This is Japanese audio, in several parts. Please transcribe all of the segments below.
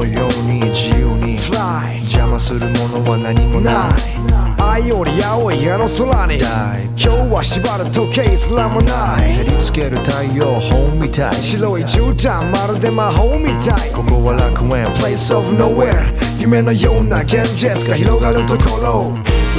のように自由に Fly 邪魔するものは何もない愛より青いあの空に今日は縛る時計すらもない照りつける太陽本みたい白い絨毯まるで魔法みたいここは楽園 Place of nowhere 夢のような現実が広がるところ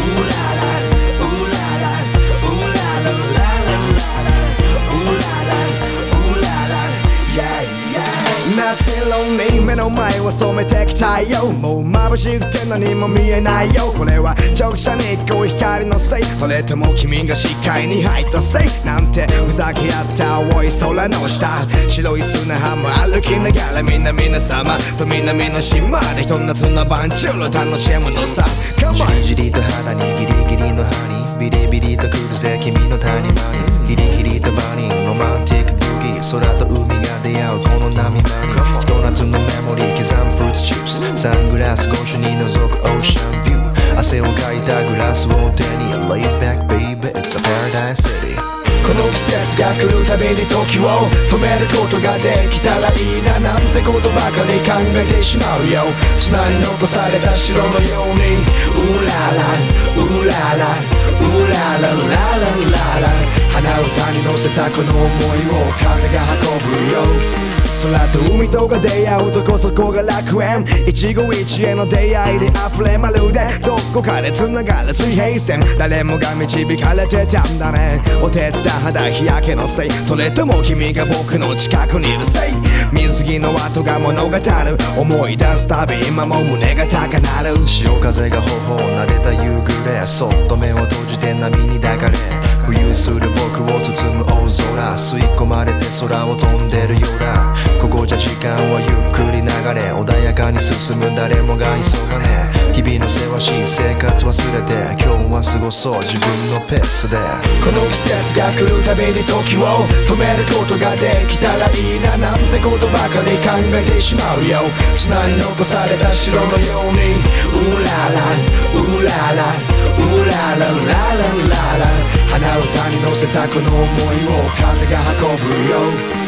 夏色に目の前を染めてきたよもう眩しくて何も見えないよこれは直射日光光のせいそれとも君が視界に入ったせいなんてふざけ合った青い空の下白い砂浜歩きながら皆様と南の島でひと夏の晩中の楽しむのさじりじりと肌にギリギリの歯にビリビリとくるぜ君の谷間にヒリヒリとバニーロマンティックブギー空と海が出会うこの波間にひと夏のメモリー刻むフルーツチップスサングラス越しに覗くオーシャンビュー汗をかいたグラスを手に Lay it back baby it's a paradise city この季節が来るたびに時を止めることができたらいいななんてことばかり考えてしまうよ砂に残された城のようにウララウララウララララララ鼻歌に乗せたこの想いを風が運ぶよ空と海とが出会うとこそこが楽園一期一会の出会いで溢れまるでどこかで繋がる水平線誰もが導かれてたんだねほてった肌日焼けのせいそれとも君が僕の近くにいるせい水着の跡が物語る思い出すたび今も胸が高鳴る潮風が頬を撫でた夕暮れそっと目を閉じて波に抱かれ浮遊する僕を包む大空吸い込まれて空を飛んでるようだここじゃ時間はゆっくり流れ穏やかに進む誰もが急がね日々のせわしい生活忘れて今日は過ごそう自分のペースでこの季節が来るたびに時を止めることができたらいいななんてことばかり考えてしまうよ砂に残された城のようにウララウララウララララララ鼻歌に乗せたこの想いを風が運ぶよ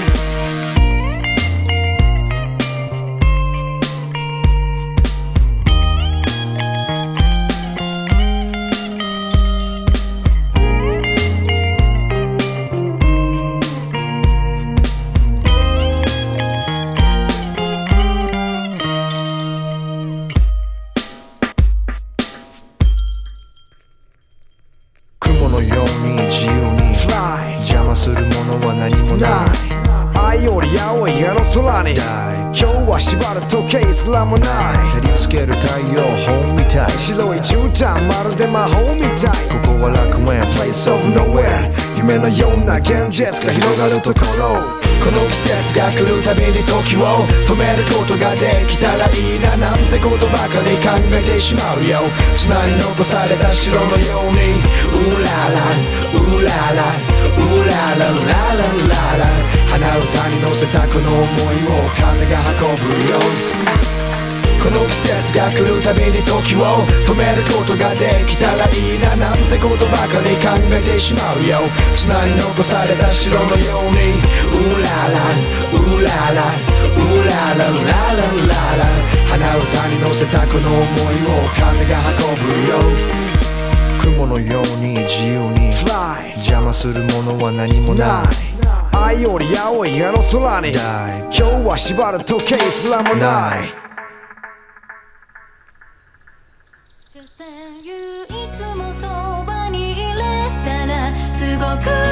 雲のように自由に Fly 邪魔するものは何もない愛より青いあの空に今日は縛る時計すらもない照りつける太陽本みたい白い絨毯まるで魔法みたいここは楽園 Place of nowhere 夢のような現実が広がるところこの季節が来るたびに時を止めることができたらいいななんてことばかり考えてしまうよ砂に残された城のようにウララウララウララララララ鼻歌に乗せたこの想いを風が運ぶよこの季節が来るたびに時を止めることができたらいいななんてことばかり考えてしまうよ砂に残された城のようにウララウララウララララララ鼻歌に乗せたこの想いを風が運ぶよ雲のように自由に Fly 邪魔するものは何もない愛より青いあの空に今日は縛る時計すらもない Just that you いつもそばにいれたらすごく